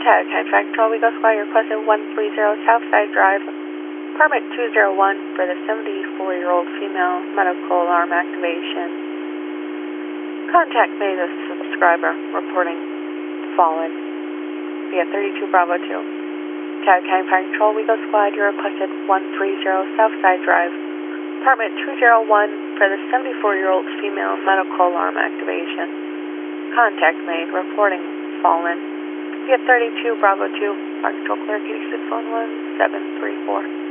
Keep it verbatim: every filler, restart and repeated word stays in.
Catatonic Fire Control, we go squad, your requested one three zero Southside Drive, permit two zero one for the seventy-four-year-old female, medical alarm activation. Contact made a subscriber, reporting fallen via thirty-two Bravo two. Catatonic Fire Control, we go squad, your requested one three zero Southside Drive, permit two zero one for the seventy-four-year-old female, medical alarm activation. Contact made, reporting fallen via thirty-two Bravo two, Fire Control clear, K six one one seven three four.